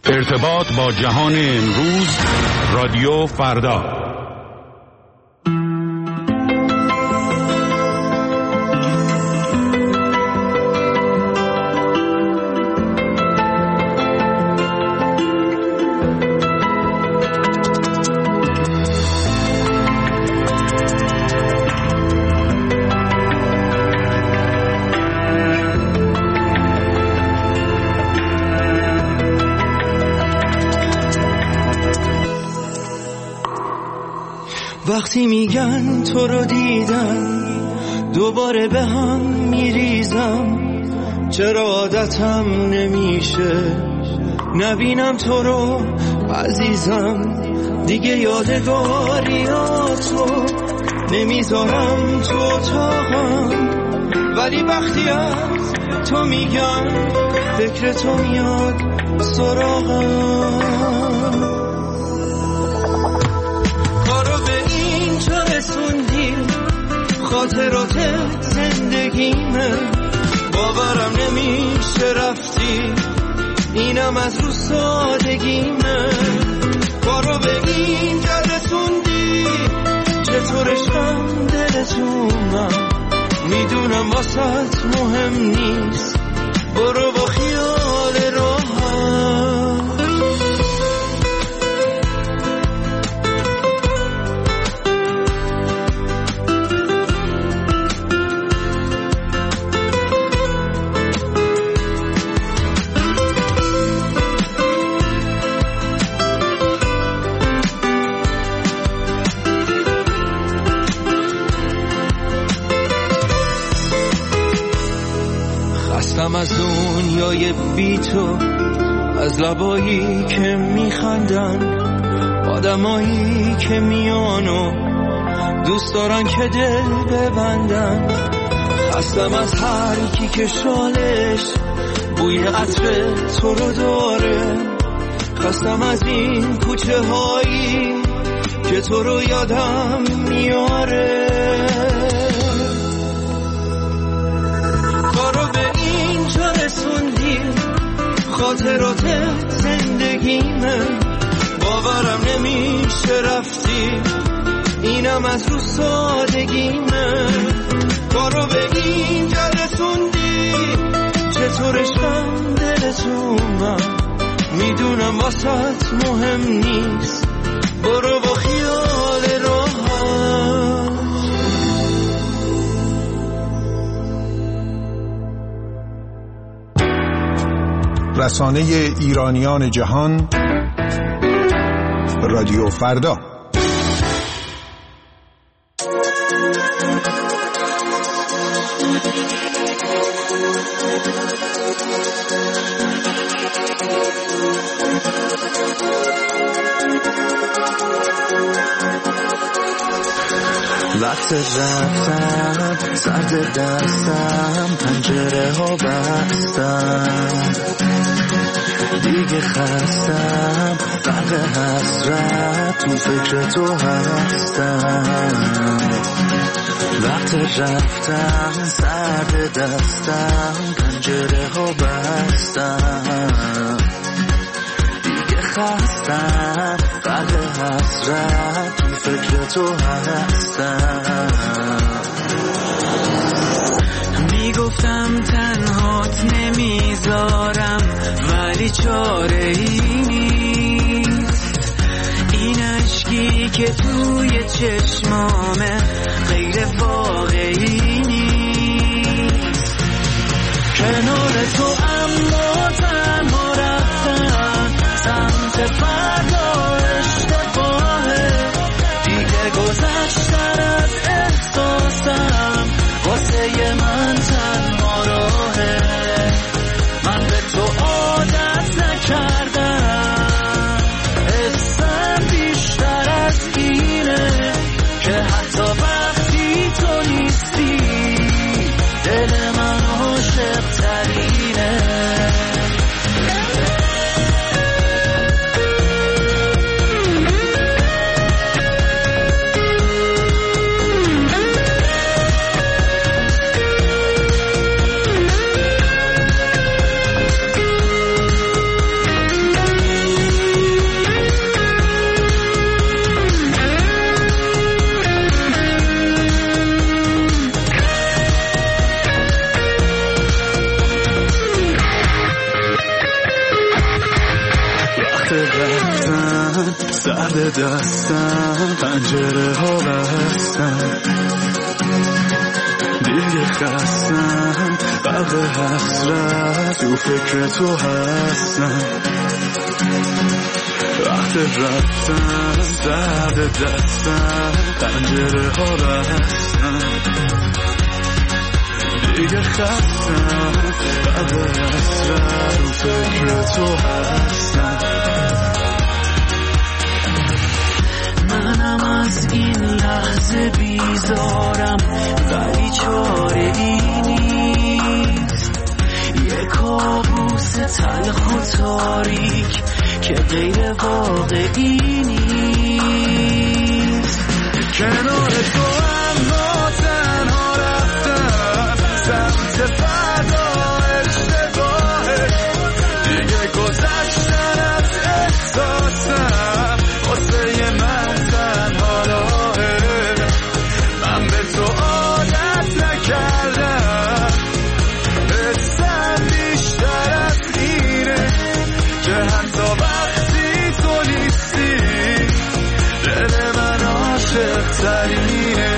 ارتباط با جهان امروز، رادیو فردا. وقتی میگن تو رو دیدم دوباره به هم میریزم، چرا عادتم نمیشه نبینم تو رو عزیزم، دیگه یادگاریاتو نمیذارم تو اتاقم، ولی وقتی از تو میگم فکر تو میاد سراغم. خاطرات زندگیمه، باورم نمیشه رفتی، اینم از رو سادگیمه، کارو به اینجا رسوندی، چطور عشقم دلتونم، میدونم واسط مهم نیست، برو با خیال راحت. از دنیای بی تو، از لبایی که میخندن، آدمایی که میان و دوست دارن که دل ببندن، خستم از هر کی که شالش بوی عطر تو رو داره، خستم از این کوچه هایی که تو رو یادم میاره، خاطرات زندگیمه، باورم نمیشه رفتی، اینم از رو سادگیمه، کارو به اینجا رسوندی، چطور عشقم دلتونم، میدونم واسط مهم نیست، برو با خیال راحت. رسانه ایرانیان جهان، رادیو فردا. وقت رفتم سرد دستم، پنجره ها بستم، دیگه خستم غرق حسرت، تو فکر تو هستم. وقت رفتم سرد دستم، پنجره ها بستم، دیگه خستم غرق حسرت، تو فکر تو هستم. میگفتم تنهات نمیذارم، ولی چاره ای نیست، این عشقی که توی چشمامه غیر واقعی نیست، کنار تو اما تنها رفتم، سمت فردا اشتباهه، دیگه گذشتن از احساسم، واسه من تنها راهه، من به تو عادت نکردم، حسم بیشتر از اینه، که حتی وقتی تو نیستی، دل من عاشق تره. وقت رفتن سرد دستم پنجره ها بستن دیگه خستم قلب حسرت تو فکر تو هستم وقت رفتن سرد دستم پنجره ها بستن دیگه خستم قلب حسرت تو فکر تو هستم منم از این لحظه بیزارم ولی چاره ای نیست یه کابوس تلخ و تاریک که غیر واقعی نیست کنار تو اما تنها رفتم سمت فردا اشتباهه دیگه گذشتن از احساسم واسه من تنها راهه من به تو عادت نکردم حسم بیشتر از اینه که حتی وقتی تو نیستی دل من عاشق ترینه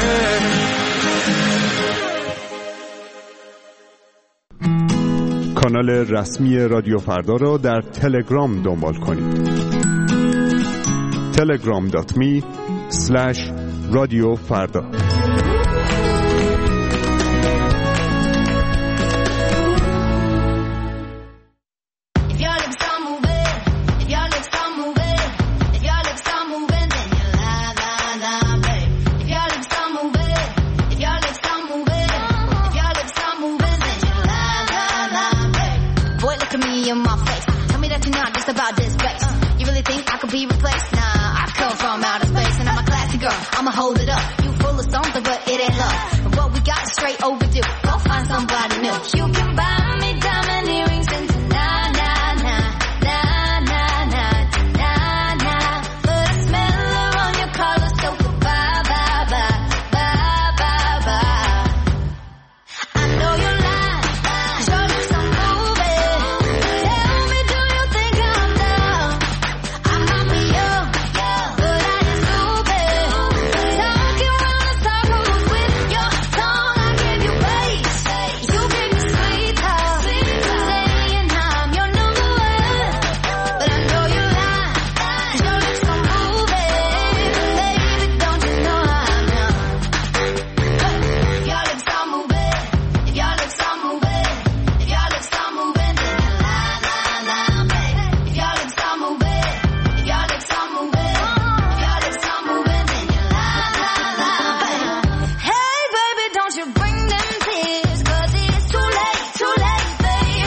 کانال رسمی رادیو فردا را در تلگرام دنبال کنید. telegram.me/radiofarda about this space. You really think I could be replaced? Nah, I come from outer space and I'm a classy girl. I'ma hold it up. You full of something, but it ain't love. And what we got is straight overdue. Go find somebody new. You can buy me diamond earrings and nah, nah, nah, nah, nah, nah, nah, nah. But I smell her on your collar, so bye, bye, bye, bye, bye, bye. I know you're lying, show me some moving. Tell me, do you think I'm down? I might be young, but I ain't stupid. Talking round in circles with your tongue, I give you praise. You give me sweet talk, saying I'm your number one. But I know you're lying, your lips are moving. Baby, don't you know I'm young? Your lips are moving, if your lips are moving, if your lips are moving, then you lie, lie, lie, baby. If your lips are moving, if your lips are moving, if your lips are moving, then you lie, lie, lie, baby. Hey, baby, don't you bring them tears, 'cause it's too late, baby.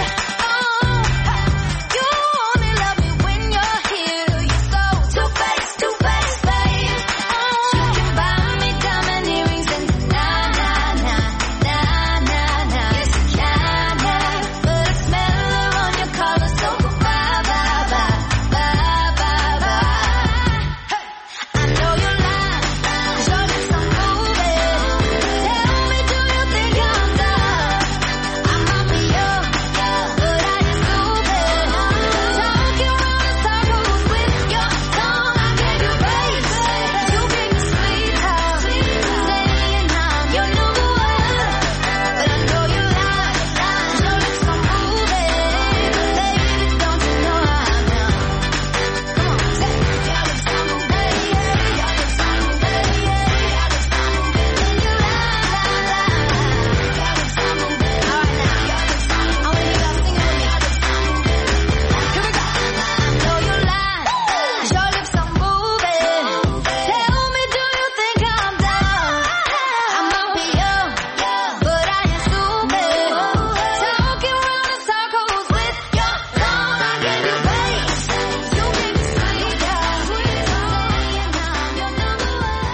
You only love me when you're here. You're so two-faced, baby. You can buy me diamond earrings and nah, nah, nah, nah, nah, nah. Yes, you can, but I smell her on your collar, so bye, bye, bye, bye, bye, bye. I know you're lying, 'cause your lips are moving. Tell me, do you think I'm dumb? I might be young, but I ain't stupid. Talking round in circles with your tongue, I give you praise. You give me sweet talk, saying I'm your number one. But I know you're lying, your lips are moving. Baby, don't you know I'm young? Come on, say your lips are moving, your lips are moving, your lips are moving, then you lie, lie, lie. Your lips are moving, all right now, your lips are moving. I wanna hear y'all sing with me. Here we go. I know you're lying, your lips are moving. Tell me, do you think I'm down? I might be young, but I ain't stupid. Talking round in circles with your tongue, I give you praise. You give me sweet talk, saying I'm your number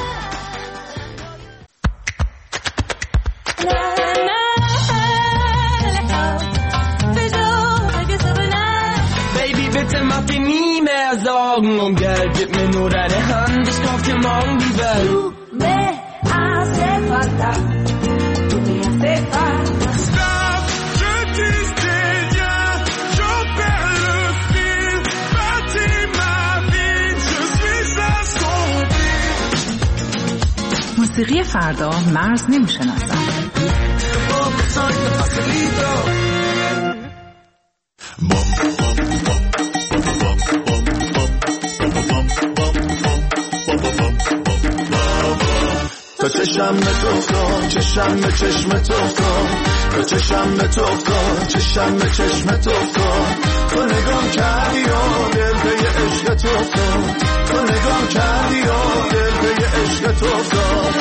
Baby, bitte mach dir nie mehr Sorgen um Geld, gib mir nur deine Hand, ich kauf dir morgen die Welt. Me hace falta, tú me hace falta. Stop, je dis rien, je perds le fil, Fatima. موسیقی فردا مرز نمی‌شناسد. تا چشم تو افتاد، چشم به چشم تو افتاد، تا چشم به تو افتاد، چشم به چشم تو افتاد، تو نگام کردی و دل به عشق تو افتاد، تو نگام کردی و دل به عشق تو افتاد.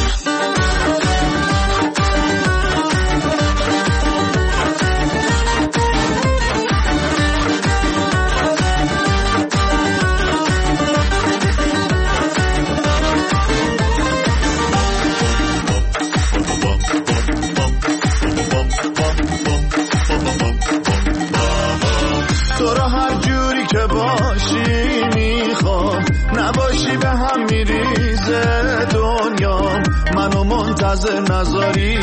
منتظر نذاری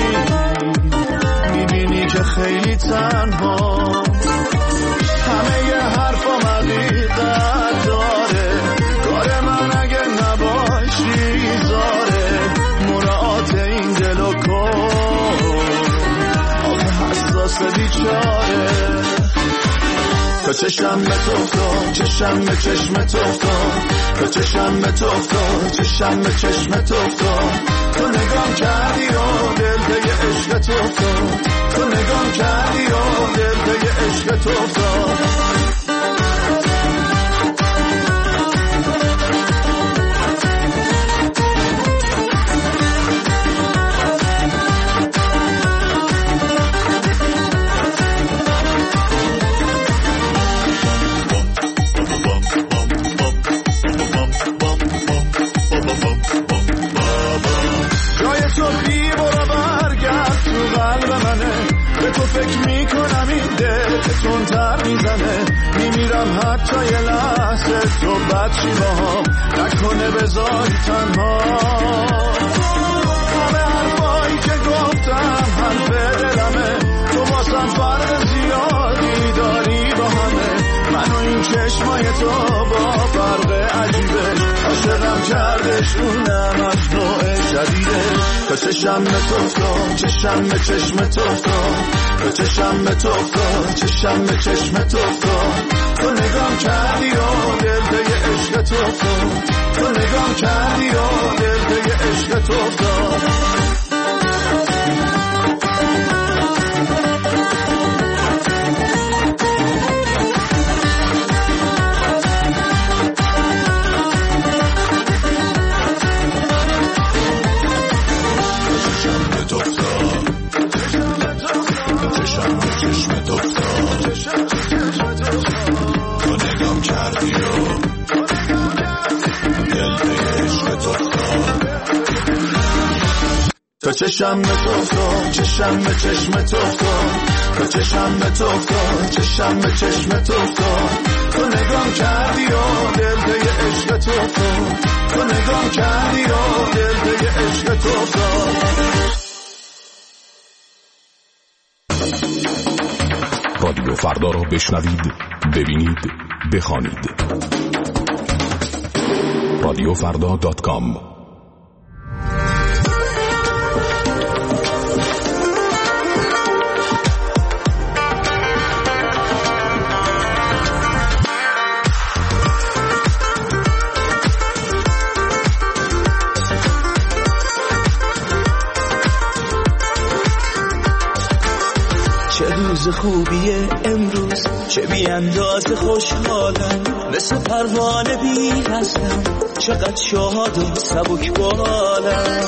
میبینی که خیلی تنها همه ی حرفا حقیقت داره کار من اگه نباشی زاره مراعات این دل و کن آخه حساس بیچاره تا چشم به تو افتاد چشم به چشم تو افتاد تا چشم به تو افتاد چشم به چشم تو افتاد تو نگام کردی و دل به عشق تو افتاد تو نگام کردی و دل به عشق تو افتاد فکر میکنم این دل تندتر میزنه میمیرم حتی یه لحظه تو بچی باهم نکنه بذاری تنها همه حرفایی که گفتم حرف دلمه تو واسم فرق زیادی داری با همه من و این چشمای تو با فرق عجیبه عاشقم کردش اونم از نوع جدیده تا چشم به تو افتاد چشم به چشم تو افتاد تا چشم به تو افتاد چشم به چشم تو افتاد تو نگام کردی و دل به عشق تو افتاد تو نگام کردی و دل به عشق تو افتاد چشم به تو افتاد چشم به چشم تو افتاد تا چشم به تو افتاد چشم به چشم تو افتاد تو نگام کردی و دل به عشق تو افتاد تو نگام کردی و دل به عشق تو افتاد رادیو فردا را بشنوید ببینید بخوانید radiofrda.com روز خوبیه امروز چه بی اندازه خوشحالم مثل پروانه بی هستم چقدر شاد و سبک بالم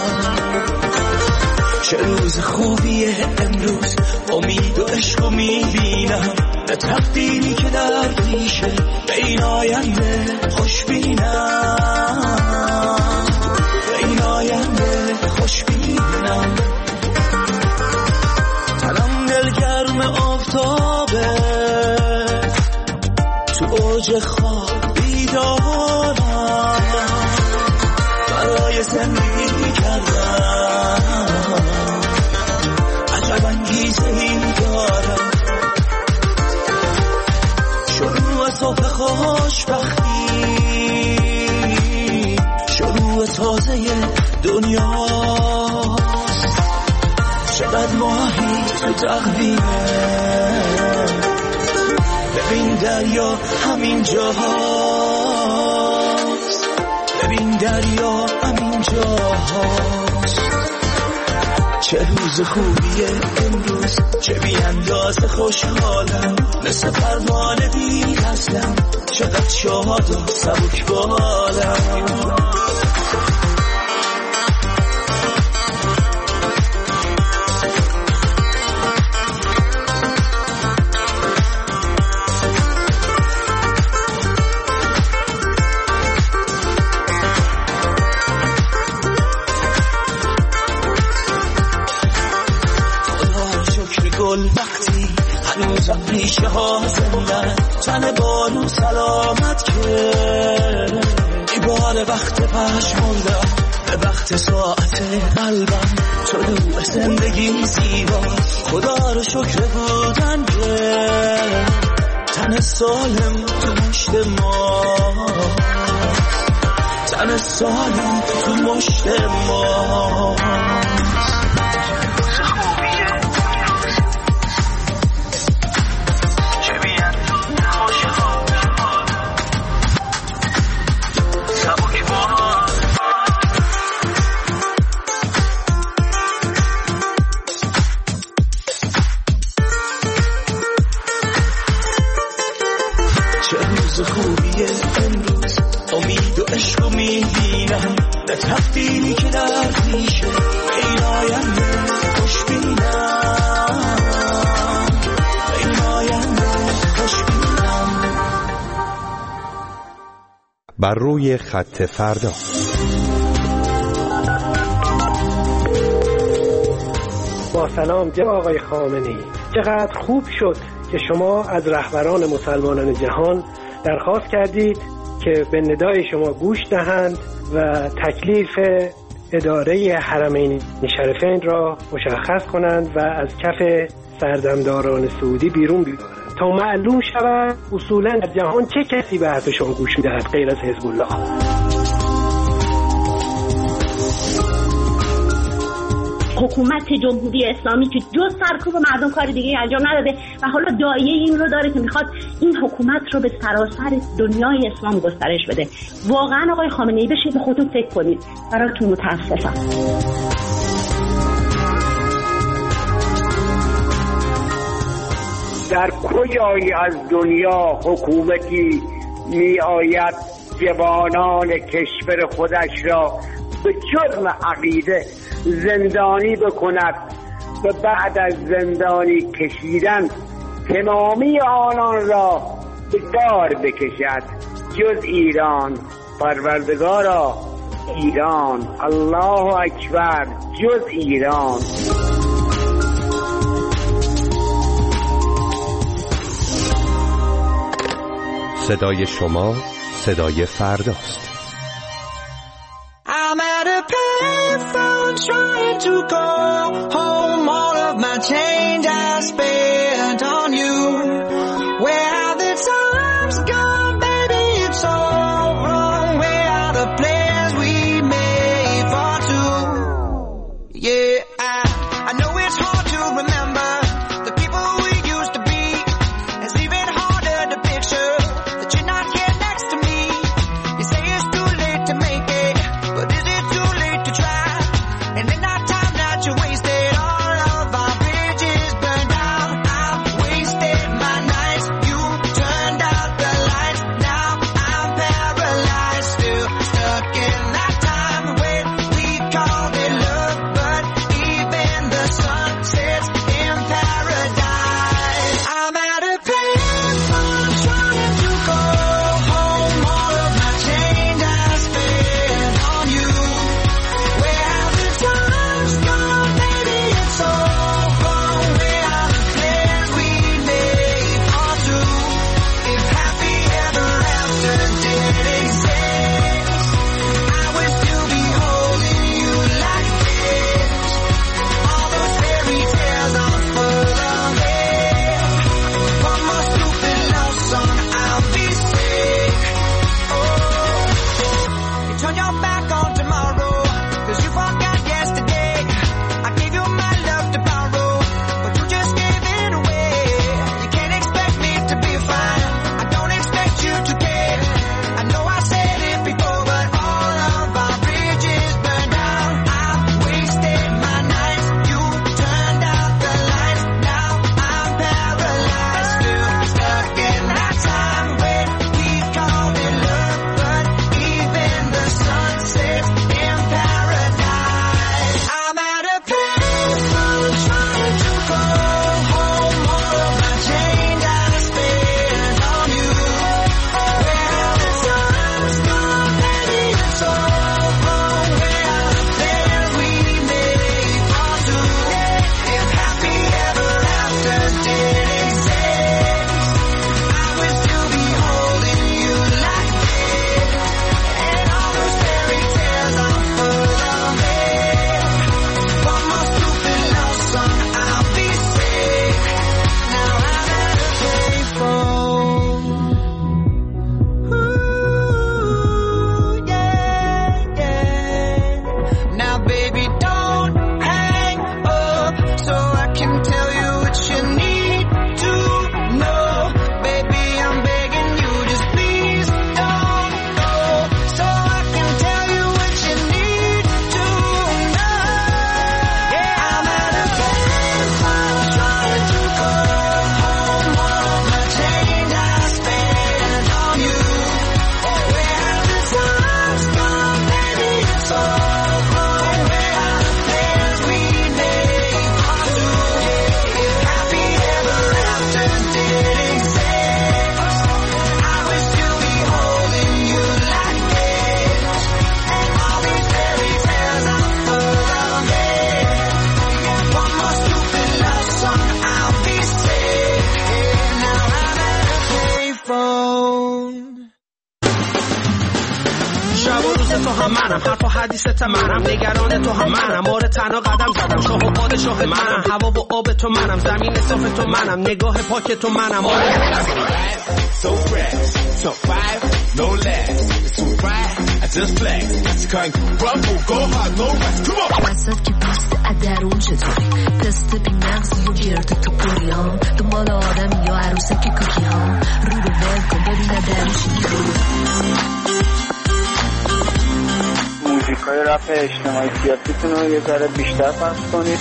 چه روز خوبیه امروز امید و عشق میبینم نه تقدیری که در پیشه به این آینده خوش بینم به این آینده خوش بینم آفتابه تو اوج خواب بیدارم برای زندگی کردم عجب انگیزه ای دارم شروع صبح خوشبختی شروع تازه دنیا دنیاست. چقدر ماهی تو تقویمه، ببین دریا همین جاهاست، ببین دریا همین جاهاست. چه روز خوبیه امروز، چه بی اندازه خوشحالم، مثل پروانه بی هستم، چقدر شاد و سبک بالم. وقتی هنوز ریشه ها زندن، تن بارون سلامت که ایبال وقت پشمردم، به وقت ساعت قلبم طلوع زندگی زیبا. خدا رو شکر بودن که تن سالم تو مشت ما، تن سالم تو مشت ما. تقدیری که در پیشه این آینده خوش بینم، این آینده خوش بینم. بر روی خط فردا. با سلام جناب آقای خامنه‌ای، چقدر خوب شد که شما از رهبران مسلمانان جهان درخواست کردید که به ندای شما گوش دهند و تکلیف اداره حرمین شریفین را مشخص کنند و از کف سردمداران سعودی بیرون بیارند تا معلوم شود اصولا در جهان چه کسی به حرف شما گوش می‌دهد غیر از حزب الله. حکومت جمهوری اسلامی که جز سرکوب مردم کار دیگه انجام نداده و حالا داعیه این رو داره که میخواد این حکومت رو به سراسر دنیای اسلام گسترش بده. واقعا آقای خامنه‌ای بشید به خودتون فکر کنید، براتون متاسفم. در کجایی از دنیا حکومتی می آید جوانان کشور خودش را به جرم عقیده زندانی بکند و بعد از زندانی کشیدن تمامی آنان را به دار بکشد جز ایران؟ پروردگارا ایران، الله اکبر، جز ایران. صدای شما صدای فرداست. I'm at a payphone trying to call home. All of my change I spent on you. Where have the times gone, baby? It's all wrong. We're out of plans we made for two. Yeah, I know it's hard to remember the people we used to be. It's even harder to picture that you're not here next to me. You say you're تو هم منم، حرف و حدیثت منم، نگران تو هم منم، آره تنها قدم زدم، شاه و پادشاه منم، هوا و آب تو منم، زمین صاف تو منم، نگاه پاک تو منم. So fresh, so five, no less. It's so bright, I just flex. You can't rumble, go hard, no rest. Come on. وسط که پست ادرون چطوری تست بی مغزی و گرد تو پوری ها دنبال آدم یا عروسک کوکی ها رو ول کن ببینه درش موزیکای رپ اجتماعی سیاسیتون رو یه ذره بیشتر پخش کنید.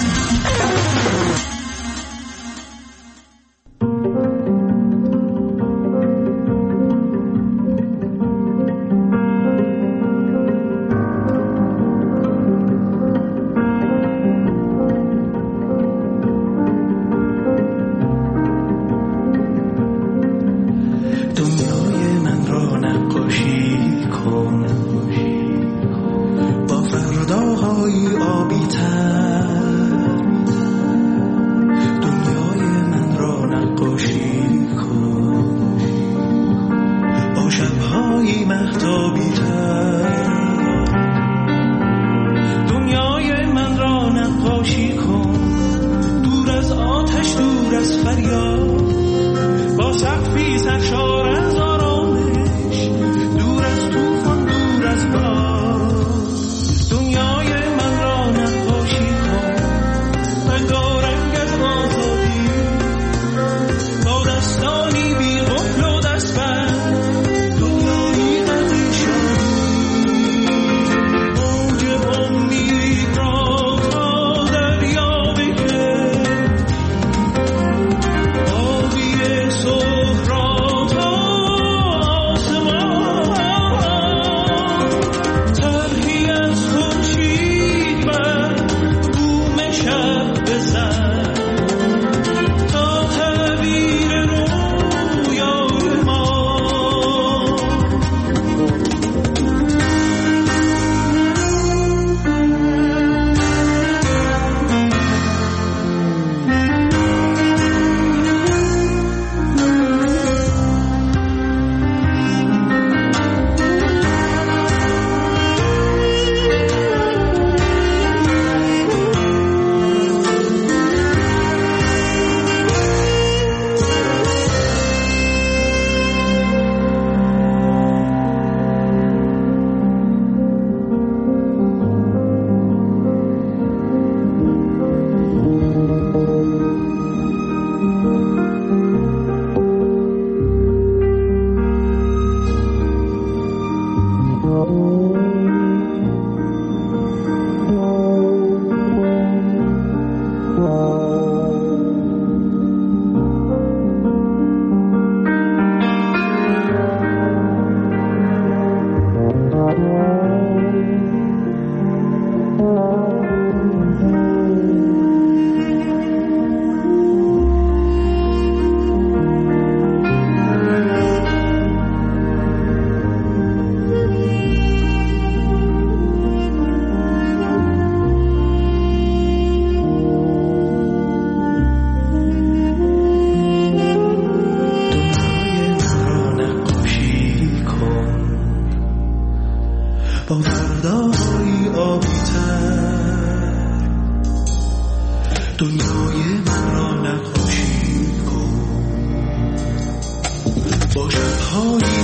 با شب‌های